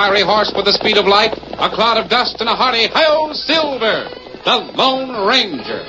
fiery horse with the speed of light, a cloud of dust, and a hearty "Hi-Yo, Silver!" The Lone Ranger.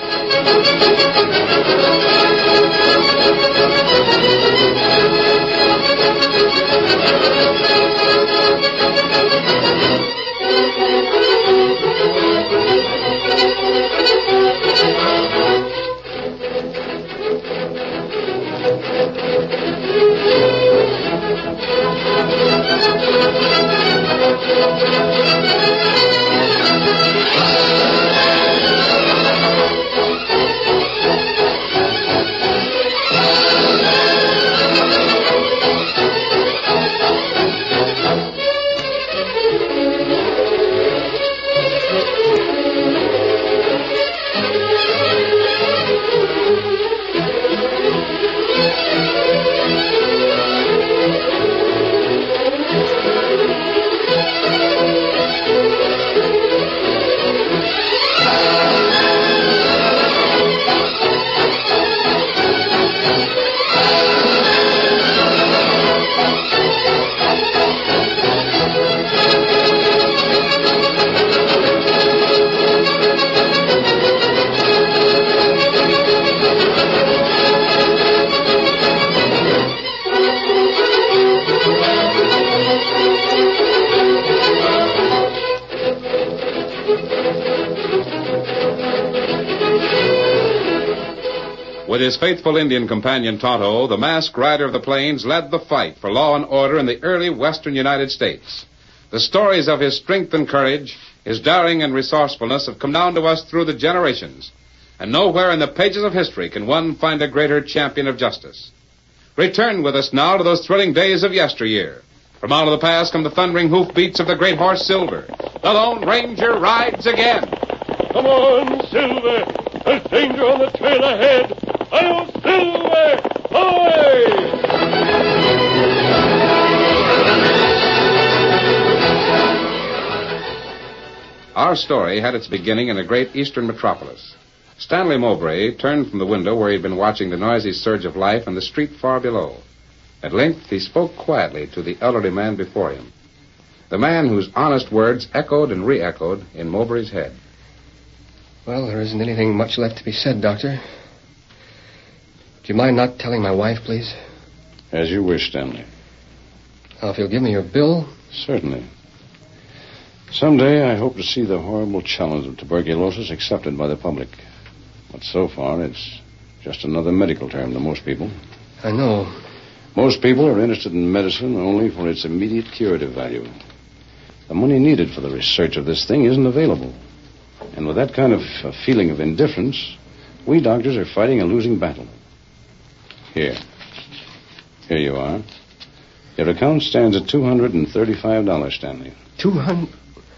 With his faithful Indian companion Tonto, the masked rider of the plains led the fight for law and order in the early western United States. The stories of his strength and courage, his daring and resourcefulness have come down to us through the generations. And nowhere in the pages of history can one find a greater champion of justice. Return with us now to those thrilling days of yesteryear. From out of the past come the thundering hoofbeats of the great horse Silver. The Lone Ranger rides again. Come on, Silver. There's danger on the trail ahead. Hi-Yo, Silver! Away! Our story had its beginning in a great eastern metropolis. Stanley Mowbray turned from the window where he had been watching the noisy surge of life in the street far below. At length, he spoke quietly to the elderly man before him, the man whose honest words echoed and re-echoed in Mowbray's head. Well, there isn't anything much left to be said, Doctor. Do you mind not telling my wife, please? As you wish, Stanley. Now, if you'll give me your bill... Certainly. Someday I hope to see the horrible challenge of tuberculosis accepted by the public. But so far, it's just another medical term to most people. I know. Most people are interested in medicine only for its immediate curative value. The money needed for the research of this thing isn't available. And with that kind of feeling of indifference, we doctors are fighting a losing battle. Here you are. Your account stands at $235, Stanley. 200...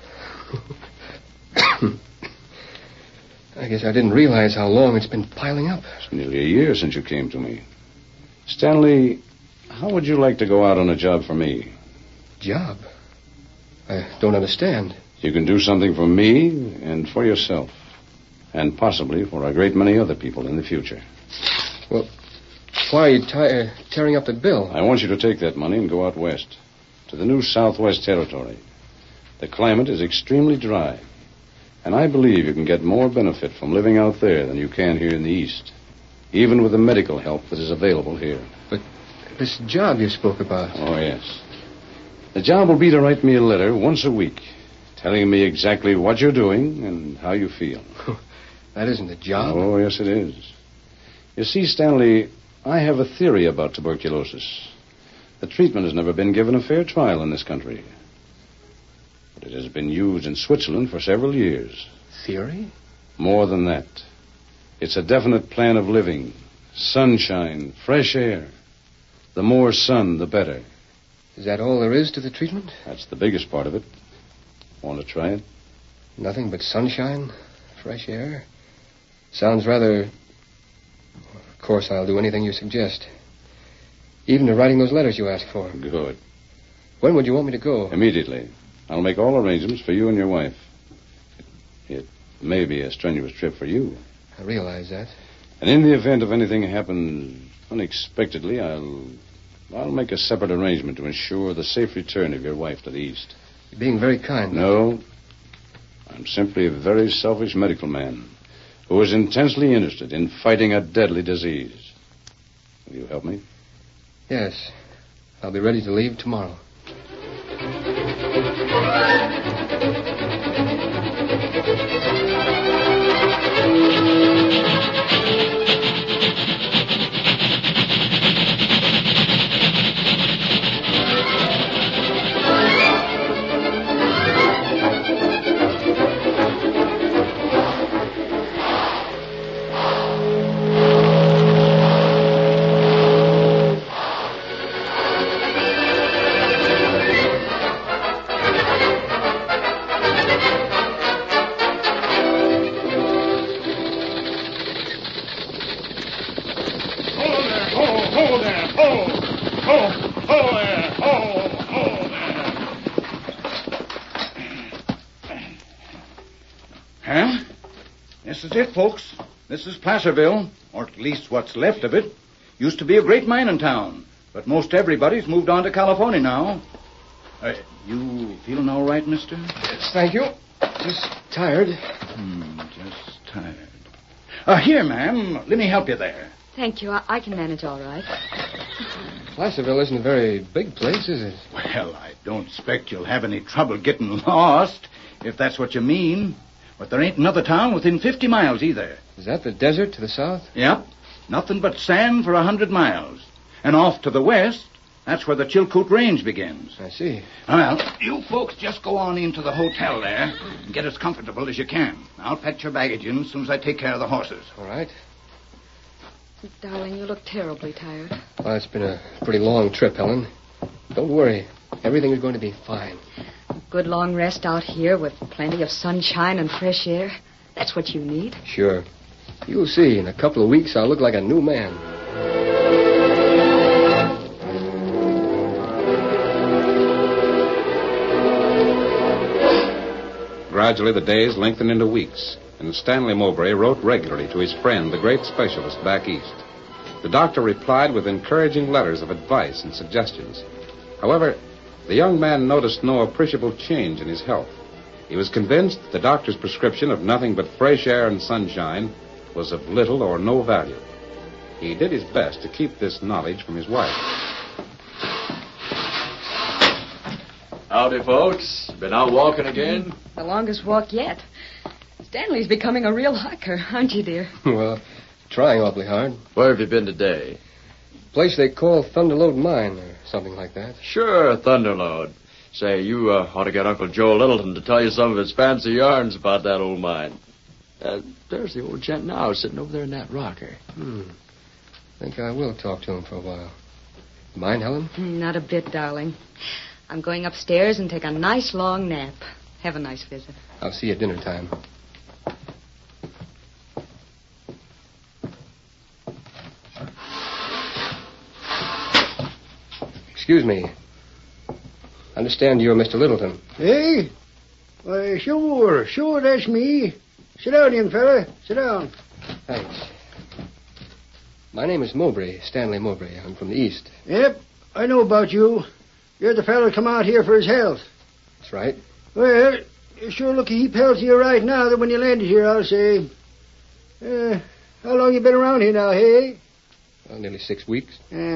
I guess I didn't realize how long it's been piling up. It's nearly a year since you came to me. Stanley, how would you like to go out on a job for me? Job? I don't understand. You can do something for me and for yourself. And possibly for a great many other people in the future. Well, why are you tearing up the bill? I want you to take that money and go out west, to the new Southwest Territory. The climate is extremely dry, and I believe you can get more benefit from living out there than you can here in the East, even with the medical help that is available here. But this job you spoke about... Oh, yes. The job will be to write me a letter once a week, telling me exactly what you're doing and how you feel. That isn't a job. Oh, yes, it is. You see, Stanley, I have a theory about tuberculosis. The treatment has never been given a fair trial in this country. But it has been used in Switzerland for several years. Theory? More than that. It's a definite plan of living. Sunshine, fresh air. The more sun, the better. Is that all there is to the treatment? That's the biggest part of it. Want to try it? Nothing but sunshine, fresh air. Sounds rather... Of course, I'll do anything you suggest. Even to writing those letters you asked for. Good. When would you want me to go? Immediately. I'll make all arrangements for you and your wife. It may be a strenuous trip for you. I realize that. And in the event of anything happens unexpectedly, I'll make a separate arrangement to ensure the safe return of your wife to the East. You're being very kind. No. I'm simply a very selfish medical man who is intensely interested in fighting a deadly disease. Will you help me? Yes. I'll be ready to leave tomorrow. Huh? This is it, folks. This is Placerville, or at least what's left of it. Used to be a great mining town, but most everybody's moved on to California now. You feeling all right, mister? Yes, thank you. Just tired. Just tired. Here, ma'am. Let me help you there. Thank you. I can manage all right. Placerville isn't a very big place, is it? Well, I don't expect you'll have any trouble getting lost, if that's what you mean. But there ain't another town within 50 miles either. Is that the desert to the south? Yep. Nothing but sand for 100 miles. And off to the west, that's where the Chilkoot Range begins. I see. Well, you folks just go on into the hotel there and get as comfortable as you can. I'll pack your baggage in as soon as I take care of the horses. All right. Darling, you look terribly tired. Well, it's been a pretty long trip, Helen. Don't worry. Everything is going to be fine. A good long rest out here with plenty of sunshine and fresh air. That's what you need. Sure. You'll see. In a couple of weeks, I'll look like a new man. Gradually, the days lengthened into weeks, and Stanley Mowbray wrote regularly to his friend, the great specialist back east. The doctor replied with encouraging letters of advice and suggestions. However, the young man noticed no appreciable change in his health. He was convinced that the doctor's prescription of nothing but fresh air and sunshine was of little or no value. He did his best to keep this knowledge from his wife. Howdy, folks. Been out walking again? The longest walk yet. Stanley's becoming a real hiker, aren't you, dear? Well, trying awfully hard. Where have you been today? Place they call Thunderlode Mine or something like that. Sure, Thunderlode. Say, you ought to get Uncle Joe Littleton to tell you some of his fancy yarns about that old mine. There's the old gent now sitting over there in that rocker. Think I will talk to him for a while. Mind, Helen? Not a bit, darling. I'm going upstairs and take a nice long nap. Have a nice visit. I'll see you at dinner time. Excuse me. Understand you're Mr. Littleton. Hey? Why, sure, that's me. Sit down, young fella. Sit down. Thanks. My name is Mowbray, Stanley Mowbray. I'm from the East. Yep, I know about you. You're the fella come out here for his health. That's right. Well, you sure look a heap healthier right now than when you landed here, I'll say. How long you been around here now, hey? Well, nearly 6 weeks.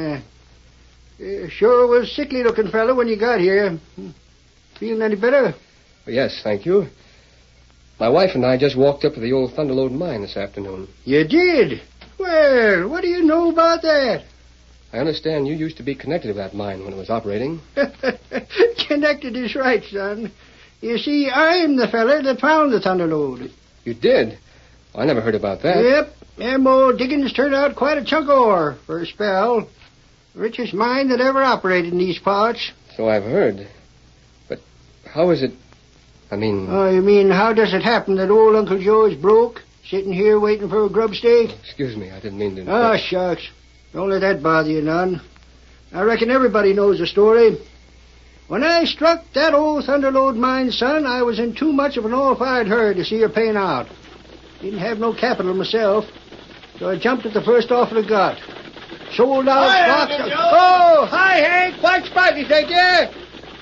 Sure was sickly-looking fella when you got here. Feeling any better? Well, yes, thank you. My wife and I just walked up to the old Thunderlode Mine this afternoon. You did? Well, what do you know about that? I understand you used to be connected to that mine when it was operating. Connected is right, son. You see, I'm the fella that found the Thunderlode. You did? I never heard about that. Yep. Them old diggings turned out quite a chunk of ore for a spell. Richest mine that ever operated in these parts. So I've heard. But how is it... I mean... Oh, you mean how does it happen that old Uncle Joe is broke, sitting here waiting for a grub stake? Excuse me, I didn't mean to... Oh, shucks. Don't let that bother you none. I reckon everybody knows the story. When I struck that old Thunderlode mine, son, I was in too much of an all-fired hurry to see her paying out. Didn't have no capital myself, so I jumped at the first offer I got. Sold out Hi, stocks. Uncle Joe. Oh, hi, Hank. Quite sprightly, thank you.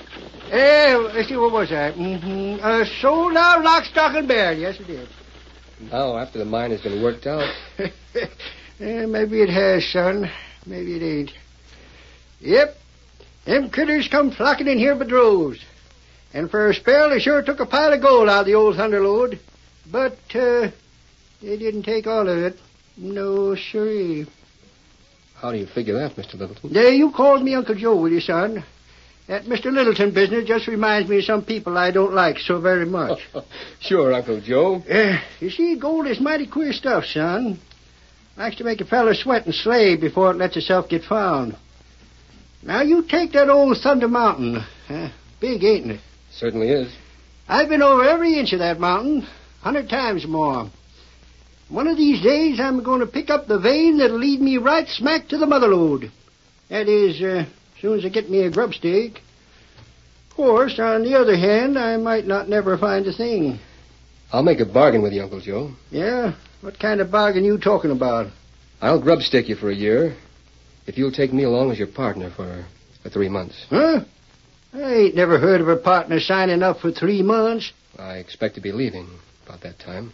Let's see, what was that? Sold out lock, stock, and barrel. Yes, it did. Now, after the mine has been worked out. Maybe it has, son. Maybe it ain't. Yep. Them critters come flocking in here by droves. And for a spell, they sure took a pile of gold out of the old Thunderlode. But, they didn't take all of it. No, sirree. How do you figure that, Mr. Littleton? You called me Uncle Joe, will you, son? That Mr. Littleton business just reminds me of some people I don't like so very much. Sure, Uncle Joe. You see, gold is mighty queer stuff, son. Likes to make a feller sweat and slave before it lets itself get found. Now, you take that old Thunder Mountain. Big, ain't it? Certainly is. I've been over every inch of that mountain, 100 times more. One of these days, I'm going to pick up the vein that'll lead me right smack to the mother lode. That is, as soon as I get me a grub stake. Of course, on the other hand, I might not never find a thing. I'll make a bargain with you, Uncle Joe. Yeah? What kind of bargain you talking about? I'll grub stake you for a year if you'll take me along as your partner for 3 months. Huh? I ain't never heard of a partner signing up for 3 months. I expect to be leaving about that time.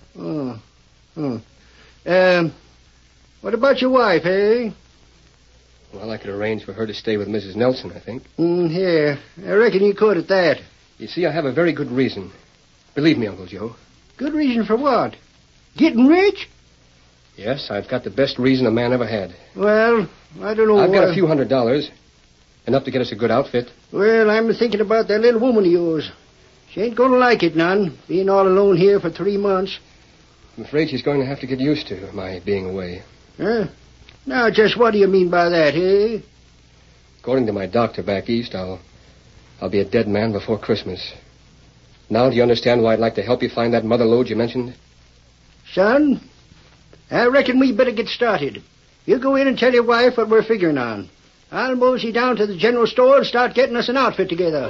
What about your wife, eh? Well, I could arrange for her to stay with Mrs. Nelson, I think. Yeah, I reckon you could at that. You see, I have a very good reason. Believe me, Uncle Joe. Good reason for what? Getting rich? Yes, I've got the best reason a man ever had. Well, I don't know. I've got a few $100. Enough to get us a good outfit. Well, I'm thinking about that little woman of yours. She ain't going to like it none, being all alone here for 3 months. I'm afraid she's going to have to get used to my being away. Huh? Now, just what do you mean by that, eh? According to my doctor back east, I'll be a dead man before Christmas. Now, do you understand why I'd like to help you find that mother lode you mentioned? Son, I reckon we better get started. You go in and tell your wife what we're figuring on. I'll mosey down to the general store and start getting us an outfit together.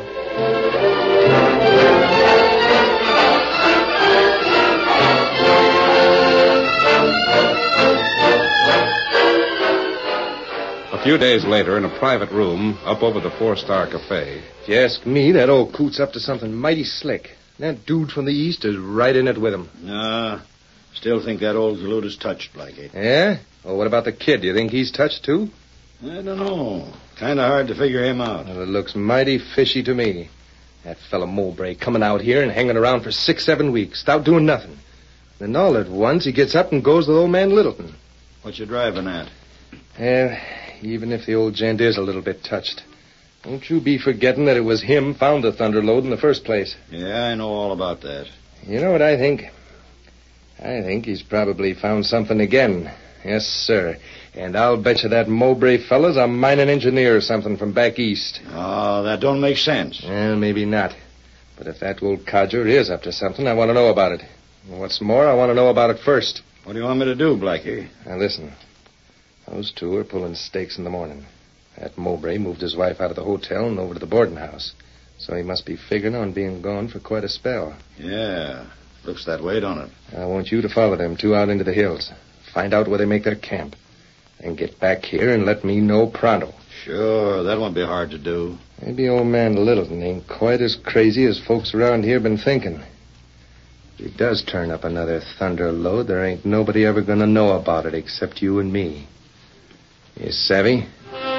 A few days later, in a private room up over the 4-Star Cafe. If you ask me, that old coot's up to something mighty slick. That dude from the east is right in it with him. Still think that old galoot is touched, Blackie. Yeah? Well, what about the kid? Do you think he's touched, too? I don't know. Kind of hard to figure him out. Well, it looks mighty fishy to me. That fellow Mowbray coming out here and hanging around for 6-7 weeks without doing nothing. Then all at once he gets up and goes with old man Littleton. What you driving at? Even if the old gent is a little bit touched, don't you be forgetting that it was him found the Thunderlode in the first place. Yeah, I know all about that. You know what I think? I think he's probably found something again. Yes, sir. And I'll bet you that Mowbray fella's a mining engineer or something from back east. Oh, that don't make sense. Well, maybe not. But if that old codger is up to something, I want to know about it. And what's more, I want to know about it first. What do you want me to do, Blackie? Now, listen. Those two are pulling stakes in the morning. That Mowbray moved his wife out of the hotel and over to the boarding house. So he must be figuring on being gone for quite a spell. Yeah, looks that way, don't it? I want you to follow them two out into the hills. Find out where they make their camp. Then get back here and let me know pronto. Sure, that won't be hard to do. Maybe old man Littleton ain't quite as crazy as folks around here been thinking. If he does turn up another Thunderlode, there ain't nobody ever going to know about it except you and me. You savvy?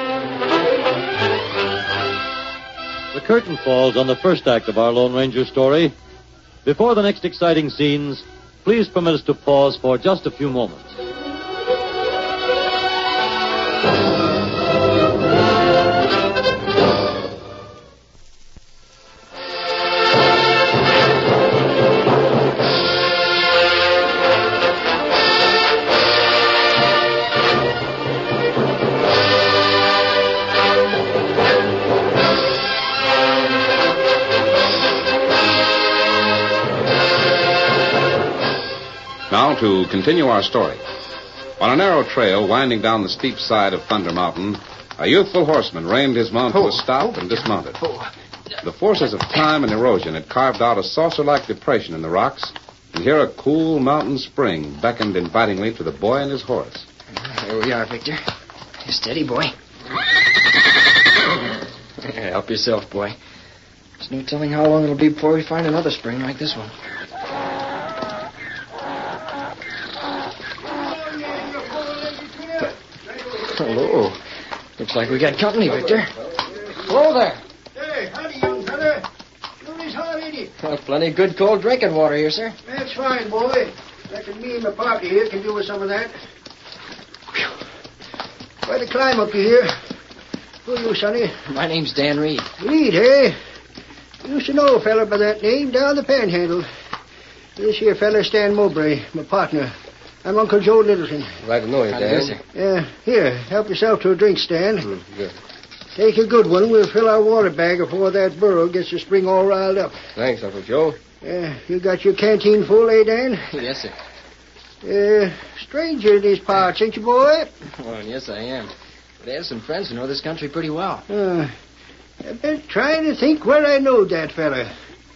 The curtain falls on the first act of our Lone Ranger story. Before the next exciting scenes, please permit us to pause for just a few moments. Now, to continue our story. On a narrow trail winding down the steep side of Thunder Mountain, a youthful horseman reined his mount to a stop and dismounted. The forces of time and erosion had carved out a saucer-like depression in the rocks, and here a cool mountain spring beckoned invitingly to the boy and his horse. Here we are, Victor. Steady, boy. Help yourself, boy. There's no telling how long it'll be before we find another spring like this one. Hello. Looks like we got company, Victor. Hello there. Hey, howdy, young fella. Sure is hot, ain't it? Well, plenty of good cold drinking water here, sir. That's fine, boy. Reckon me and my party here can do with some of that. Quite a climb up here. Who are you, Sonny? My name's Dan Reed. Reed, eh? Used to know a fella by that name down the Panhandle. This here fella, Stan Mowbray, my partner. I'm Uncle Joe Littleton. Glad to know you, Dan. Here, help yourself to a drink, Stan. Good. Take a good one. We'll fill our water bag before that burro gets the spring all riled up. Thanks, Uncle Joe. You got your canteen full, eh, Dan? Yes, sir. Stranger in these parts, ain't you, boy? Well, yes, I am. But I have some friends who know this country pretty well. I've been trying to think where I knowed that fella.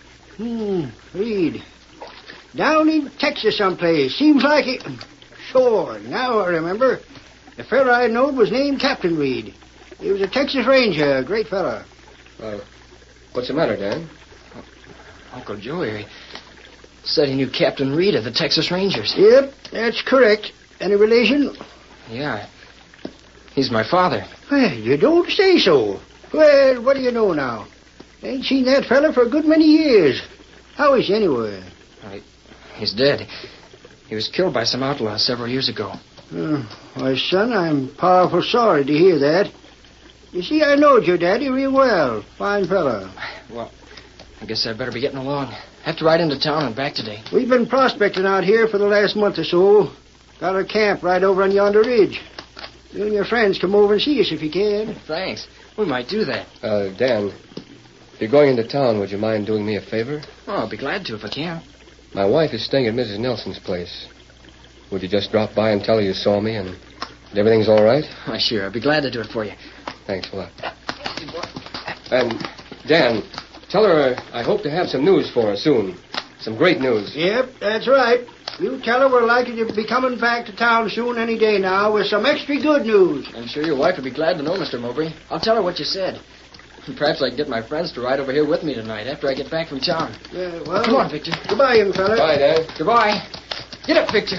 Reed. Down in Texas someplace. Seems like it. Sure, now I remember. The fella I knowed was named Captain Reed. He was a Texas Ranger, a great fella. What's the matter, Dan? Uncle Joe here said he knew Captain Reed of the Texas Rangers. Yep, that's correct. Any relation? Yeah. He's my father. Well, you don't say so. Well, what do you know now? Ain't seen that fella for a good many years. How is he anyway? He's dead. He was killed by some outlaws several years ago. Why, son, I'm powerful sorry to hear that. You see, I knowed your daddy real well. Fine fella. Well, I guess I'd better be getting along. Have to ride into town and back today. We've been prospecting out here for the last month or so. Got a camp right over on yonder ridge. You and your friends come over and see us if you can. Thanks. We might do that. Dan, if you're going into town, would you mind doing me a favor? Oh, I'll be glad to if I can. My wife is staying at Mrs. Nelson's place. Would you just drop by and tell her you saw me and everything's all right? Why, sure. I'd be glad to do it for you. Thanks a lot. And, Dan, tell her I hope to have some news for her soon. Some great news. Yep, that's right. You tell her we're likely to be coming back to town soon any day now with some extra good news. I'm sure your wife would be glad to know, Mr. Mowbray. I'll tell her what you said. Perhaps I can get my friends to ride over here with me tonight after I get back from town. Well, come on, Victor. Goodbye, young fella. Bye, Dan. Goodbye. Get up, Victor.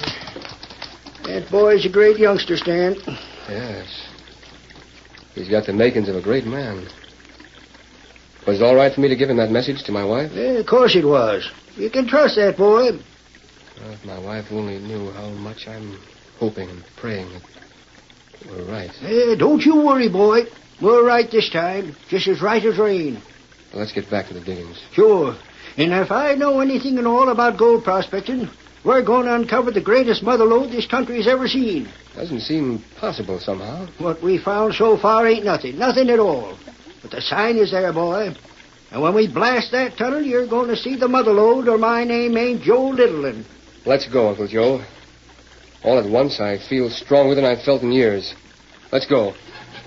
That boy's a great youngster, Stan. Yes. He's got the makings of a great man. Was it all right for me to give him that message to my wife? Of course it was. You can trust that boy. Well, if my wife only knew how much I'm hoping and praying that we're right. Don't you worry, boy. We're right this time. Just as right as rain. Well, let's get back to the diggings. Sure. And if I know anything at all about gold prospecting, we're going to uncover the greatest mother lode this country's ever seen. Doesn't seem possible somehow. What we found so far ain't nothing. Nothing at all. But the sign is there, boy. And when we blast that tunnel, you're going to see the mother lode, or my name ain't Joe Littleton. Let's go, Uncle Joe. All at once, I feel stronger than I've felt in years. Let's go.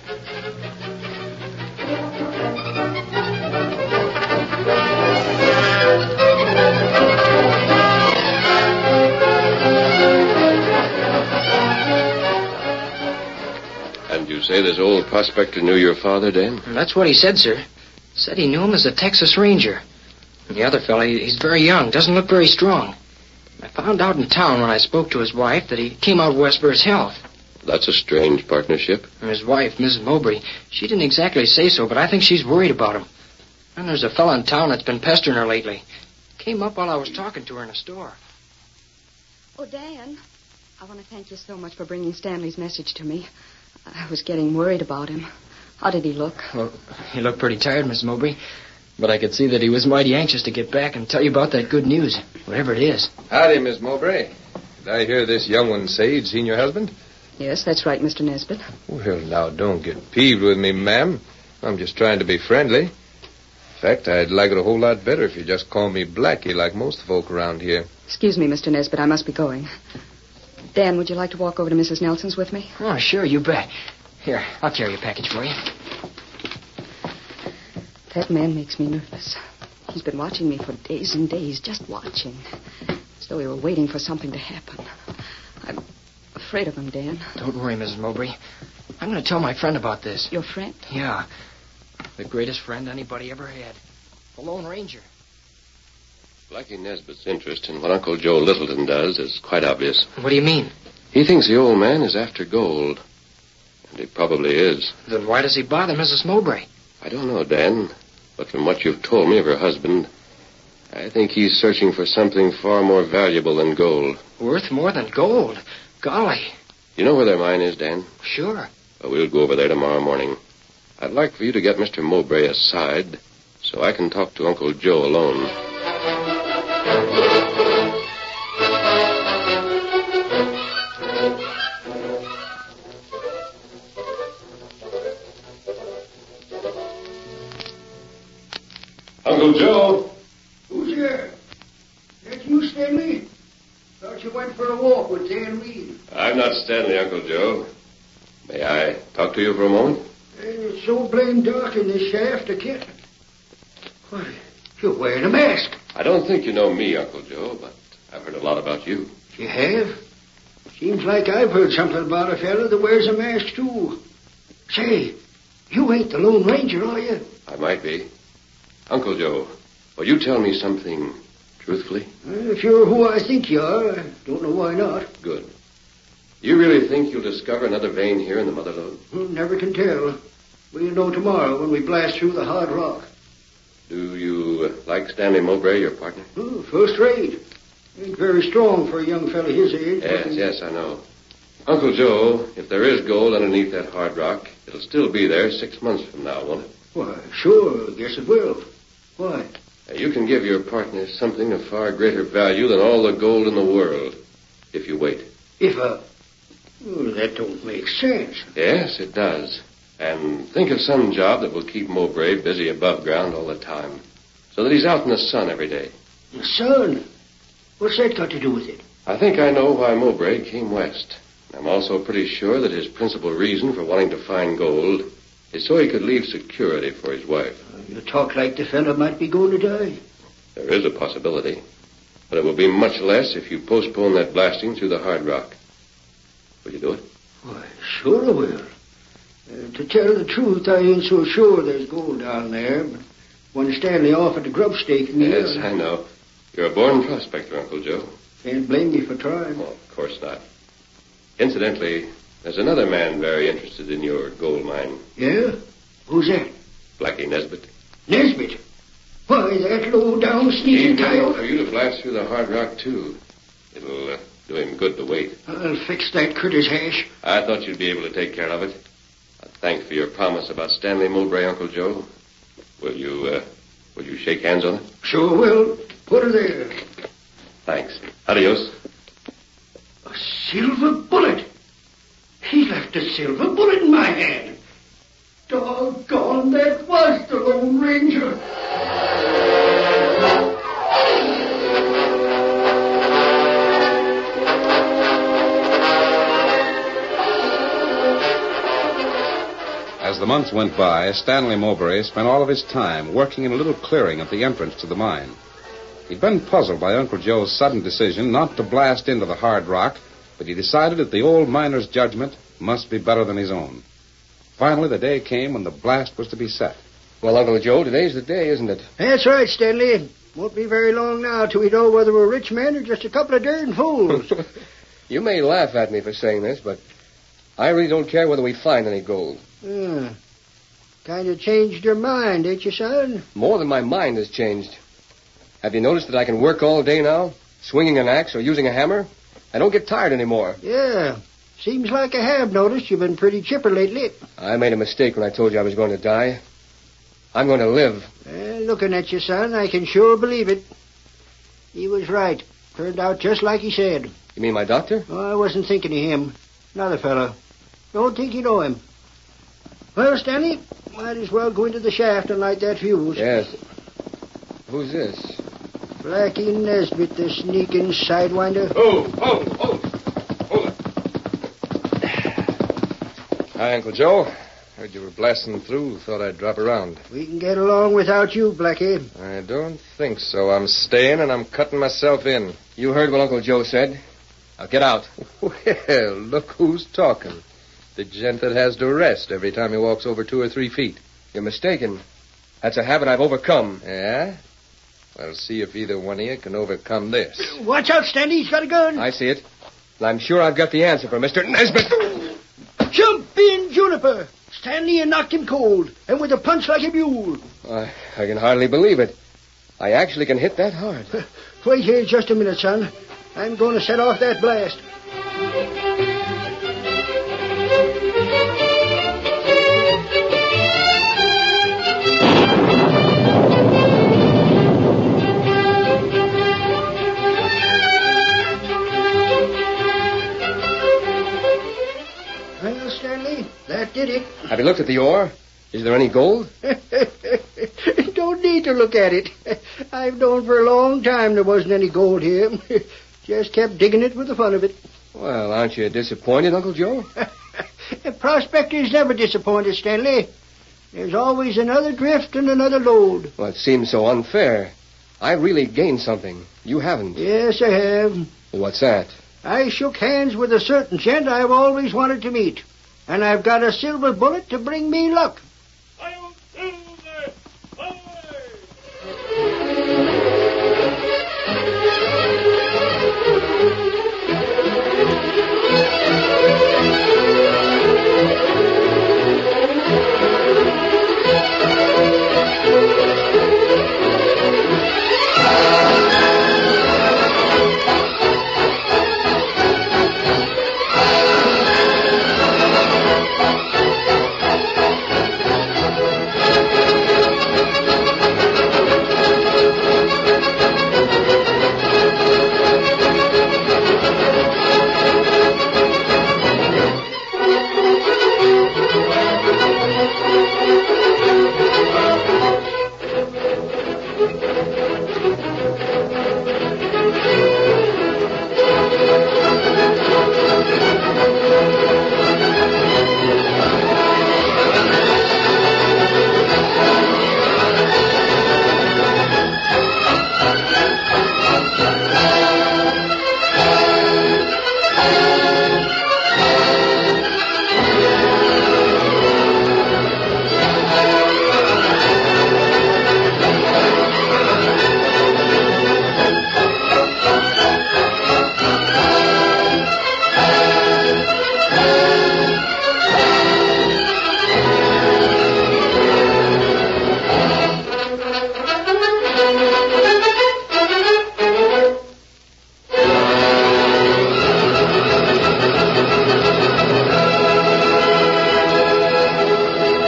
And you say this old prospector knew your father, Dan? That's what he said, sir. Said he knew him as a Texas Ranger. And the other fella, he's very young, doesn't look very strong. I found out in town when I spoke to his wife that he came out west for his health. That's a strange partnership. And his wife, Mrs. Mowbray, she didn't exactly say so, but I think she's worried about him. And there's a fella in town that's been pestering her lately. Came up while I was talking to her in a store. Oh, Dan, I want to thank you so much for bringing Stanley's message to me. I was getting worried about him. How did he look? Well, he looked pretty tired, Miss Mowbray. But I could see that he was mighty anxious to get back and tell you about that good news, whatever it is. Howdy, Miss Mowbray. Did I hear this young one say he'd seen your husband? Yes, that's right, Mr. Nesbitt. Well, now, don't get peeved with me, ma'am. I'm just trying to be friendly. In fact, I'd like it a whole lot better if you just call me Blackie like most folk around here. Excuse me, Mr. Nesbitt, I must be going. Dan, would you like to walk over to Mrs. Nelson's with me? Oh, sure, you bet. Here, I'll carry your package for you. That man makes me nervous. He's been watching me for days and days, just watching. As though he were waiting for something to happen. I'm afraid of him, Dan. Don't worry, Mrs. Mowbray. I'm going to tell my friend about this. Your friend? Yeah. The greatest friend anybody ever had. the Lone Ranger. Blackie Nesbitt's interest in what Uncle Joe Littleton does is quite obvious. What do you mean? He thinks the old man is after gold. And he probably is. Then why does he bother Mrs. Mowbray? I don't know, Dan. But from what you've told me of her husband, I think he's searching for something far more valuable than gold. Worth more than gold? Golly. You know where their mine is, Dan? Sure. Well, we'll go over there tomorrow morning. I'd like for you to get Mr. Mowbray aside so I can talk to Uncle Joe alone. Uncle Joe. Who's there? That you, Stanley? Thought you went for a walk with Dan Reed. I'm not Stanley, Uncle Joe. May I talk to you for a moment? It's so blamed dark in this shaft, I can't. Why, you're wearing a mask. I don't think you know me, Uncle Joe, but I've heard a lot about you. You have? Seems like I've heard something about a fella that wears a mask, too. Say, you ain't the Lone Ranger, are you? I might be. Uncle Joe, will you tell me something truthfully? If you're who I think you are, I don't know why not. Good. You really think you'll discover another vein here in the Mother Lode? Never can tell. We'll know tomorrow when we blast through the hard rock. Do you like Stanley Mowbray, your partner? First rate. Ain't very strong for a young fella his age. Yes, I know. Uncle Joe, if there is gold underneath that hard rock, it'll still be there 6 months from now, won't it? Why, sure, I guess it will. Why? You can give your partner something of far greater value than all the gold in the world, if you wait. Well, that don't make sense. Yes, it does. And think of some job that will keep Mowbray busy above ground all the time, so that he's out in the sun every day. The sun? What's that got to do with it? I think I know why Mowbray came west. I'm also pretty sure that his principal reason for wanting to find gold is so he could leave security for his wife. You talk like the fella might be going to die. There is a possibility, but it will be much less if you postpone that blasting through the hard rock. Will you do it? Why, sure I will. To tell the truth, I ain't so sure there's gold down there, but when Stanley offered to grub stake me... Yes, I know. You're a born prospector, Uncle Joe. Can't blame me for trying. Oh, of course not. Incidentally, there's another man very interested in your gold mine. Yeah? Who's that? Blackie Nesbitt. Nesbitt? Why, that low-down sneaking coyote? For you to blast through the hard rock, too. It'll do him good to wait. I'll fix that critter's hash. I thought you'd be able to take care of it. Thanks for your promise about Stanley Mowbray, Uncle Joe. Will you shake hands on it? Sure will. Put her there. Thanks. Adios. A silver bullet. He left a silver bullet in my hand. Doggone, that was the Lone Ranger. As the months went by, Stanley Mowbray spent all of his time working in a little clearing at the entrance to the mine. He'd been puzzled by Uncle Joe's sudden decision not to blast into the hard rock, but he decided that the old miner's judgment must be better than his own. Finally, the day came when the blast was to be set. Well, Uncle Joe, today's the day, isn't it? That's right, Stanley. Won't be very long now till we know whether we're rich men or just a couple of darn fools. You may laugh at me for saying this, but I really don't care whether we find any gold. Kind of changed your mind, ain't you, son? More than my mind has changed. Have you noticed that I can work all day now, swinging an axe or using a hammer? I don't get tired anymore. Yeah. Seems like I have noticed you've been pretty chipper lately. I made a mistake when I told you I was going to die. I'm going to live. Looking at you, son, I can sure believe it. He was right. Turned out just like he said. You mean my doctor? Oh, I wasn't thinking of him. Another fellow. Don't think you know him. Well, Stanley, might as well go into the shaft and light that fuse. Yes. Who's this? Blackie Nesbitt, the sneaking sidewinder. Oh! Hold it. Hi, Uncle Joe. Heard you were blasting through. Thought I'd drop around. We can get along without you, Blackie. I don't think so. I'm staying and I'm cutting myself in. You heard what Uncle Joe said. Now get out. Well, look who's talking. The gent that has to rest every time he walks over 2 or 3 feet. You're mistaken. That's a habit I've overcome. Yeah? Well, see if either one of you can overcome this. Watch out, Stanley. He's got a gun. I see it. And I'm sure I've got the answer for Mr. Nesbitt. Jump in, Juniper. Stanley knocked him cold, and with a punch like a mule. I can hardly believe it. I actually can hit that hard. Wait here just a minute, son. I'm going to set off that blast. Well, Stanley, that did it. Have you looked at the ore? Is there any gold? Don't need to look at it. I've known for a long time there wasn't any gold here. Just kept digging it for the fun of it. Well, aren't you disappointed, Uncle Joe? Prospectors never disappointed, Stanley. There's always another drift and another load. Well, it seems so unfair. I really gained something. You haven't. Yes, I have. What's that? I shook hands with a certain gent I've always wanted to meet. And I've got a silver bullet to bring me luck.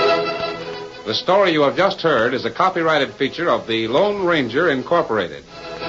The story you have just heard is a copyrighted feature of the Lone Ranger Incorporated.